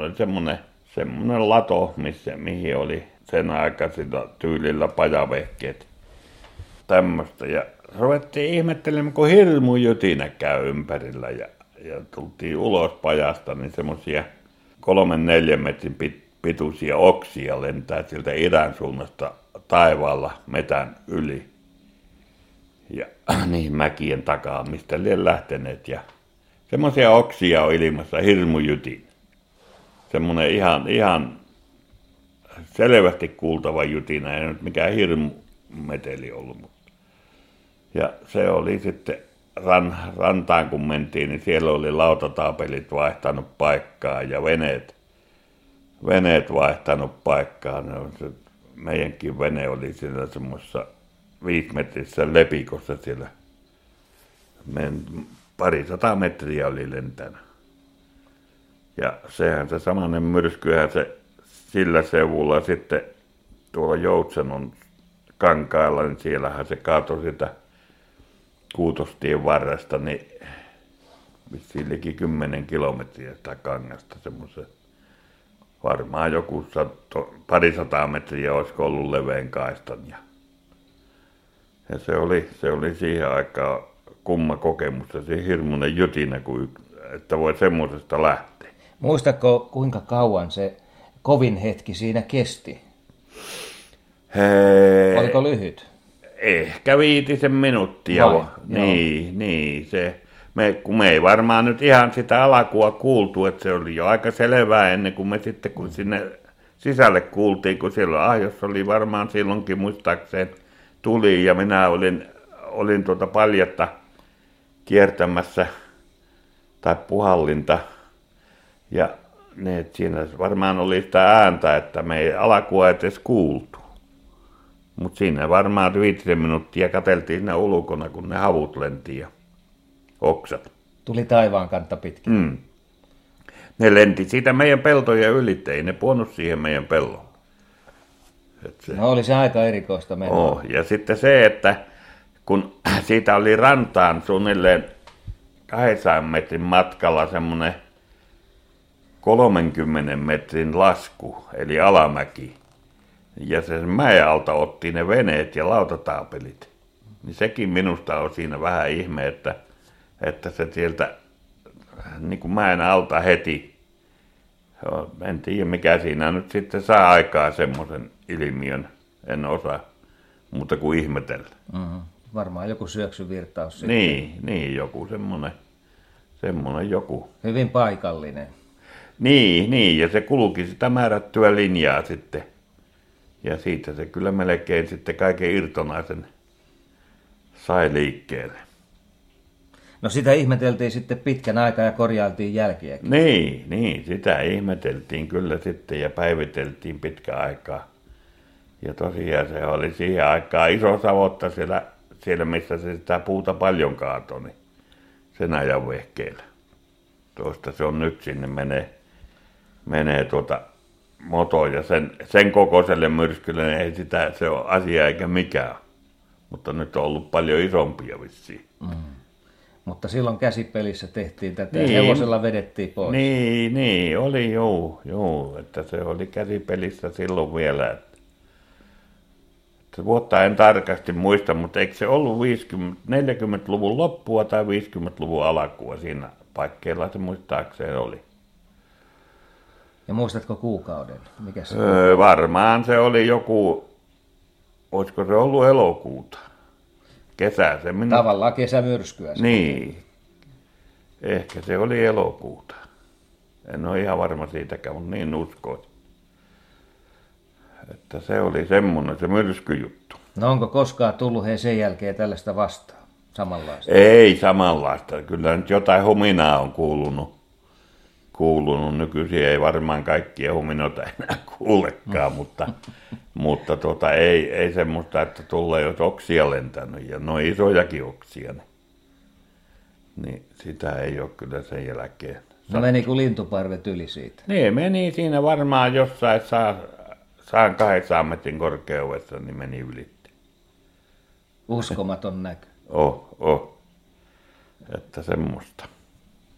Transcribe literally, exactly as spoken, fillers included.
siinä oli semmoinen, semmoinen lato, missä, mihin oli sen aikaisilla tyylillä pajavehkeet. Tämmöistä. Ja ruvettiin ihmettelemään, kun hirmu jytinä käy ympärillä ja, ja tultiin ulos pajasta, niin semmoisia kolmen neljän metrin pit, pituisia oksia lentää sieltä idän suunnasta taivaalla metän yli. Ja niin mäkien takaa, mistä liian lähteneet. Ja semmoisia oksia on ilmassa hirmu jytin. Semmoinen ihan, ihan selvästi kuultava jytinä, ei nyt mikään hirmu meteli ollut. Ja se oli sitten ran, rantaan kun mentiin, niin siellä oli lautataapelit vaihtanut paikkaa ja veneet, veneet vaihtanut paikkaa. Ne on se, meidänkin vene oli siellä semmoisessa viisimetrissä lepikossa siellä. Men, pari sata metriä oli lentänyt. Ja sehän se samainen myrskyhän se sillä seudulla sitten tuolla Joutsenon kankaalla, niin siellähän se kaatoi sitä Kuutostien varresta, niin vissiin liki kymmenen kilometriä sitä kangasta semmoisen. Varmaan joku sato, parisataa metriä olisiko ollut leveän kaistan. Ja, ja se, oli, se oli siihen aikaan kumma kokemus ja se hirmuinen jytinä, kun, että voi semmoisesta lähteä. Muistatko, kuinka kauan se kovin hetki siinä kesti? Hei, Oliko lyhyt? Ehkä viitisen minuuttia. Vai, niin, niin, se, me, kun me ei varmaan nyt ihan sitä alkua kuultu, että se oli jo aika selvää ennen kuin me sitten, kun sinne sisälle kuultiin, kun siellä Ahjossa oli varmaan silloinkin muistaakseen tuli ja minä olin, olin tuota paljatta kiertämässä tai puhallinta ja ne, siinä varmaan oli sitä ääntä, että me ei alkua edes kuultu. Mutta siinä varmaan viitisen minuuttia katseltiin siinä ulkona, kun ne havut lenti ja oksat. Tuli taivaan kantta pitkin. Mm. Ne lenti siitä meidän peltojen ylitse, ei ne puonut siihen meidän pelloon. Se... No oli se aika erikoista menoa. Oh, ja sitten se, että kun siitä oli rantaan suunnilleen kahdeksan metrin matkalla semmoinen kolmenkymmenen metrin lasku, eli alamäki. Ja sen mäen alta otti ne veneet ja lautataapelit. Niin sekin minusta on siinä vähän ihme, että, että se sieltä niin kuin mäen alta heti. En tiedä mikä siinä nyt sitten saa aikaa semmoisen ilmiön. En osaa muuta kuin ihmetellä. Mm-hmm. Varmaan joku syöksyvirtaus sitten. Niin, niin joku semmoinen, semmoinen joku. Hyvin paikallinen. Niin, niin, ja se kulki sitä määrättyä linjaa sitten. Ja siitä se kyllä melkein sitten kaiken irtonaisen sai liikkeelle. No sitä ihmeteltiin sitten pitkän aikaa ja korjailtiin jälkiäkin. Niin, niin, sitä ihmeteltiin kyllä sitten ja päiviteltiin pitkä aikaa. Ja tosiaan se oli siihen aikaan iso savotta siellä, siellä missä se sitä puuta paljon kaatoi, niin sen ajan vehkeellä. Tuosta se on nyt sinne menee, menee tuota moto ja sen, sen kokoiselle myrskylle niin ei sitä se ole asia eikä mikään. Mutta nyt on ollut paljon isompia vissiin. Mm. Mutta silloin käsipelissä tehtiin tätä niin, ja hevosella vedettiin pois. Niin, niin oli joo, joo, että se oli käsipelissä silloin vielä. Että, että vuotta en tarkasti muista, mutta eikö se ollut viisikymmentä, neljäkymmentäluvun loppua tai viisikymmentäluvun alkua siinä paikkeilla se muistaakseen oli. Ja muistatko kuukauden? Mikä se öö, varmaan se oli joku, olisiko se ollut elokuuta, kesä. Se minun... Tavallaan kesämyrskyä. Niin, ehkä se oli elokuuta. En ole ihan varma siitäkään, mutta niin uskoin. Että se oli semmoinen se myrskyjuttu. No onko koskaan tullut he sen jälkeen tällaista vastaan? Samanlaista? Ei samanlaista. Kyllä nyt jotain huminaa on kuulunut. kuulunut. Nykyisin ei varmaan kaikkia huminoita enää kuulekaan, mutta, mutta tuota, ei, ei semmoista, että tulee jos oksia lentänyt ja noin isojakin oksia, niin, niin sitä ei ole kyllä sen jälkeen. No meni kuin lintuparvet yli siitä. Niin, meni siinä varmaan jossain saa, saan kahdeksan metrin korkeudessa, niin meni ylitti. Uskomaton näkö. Oh, oh. Että semmoista.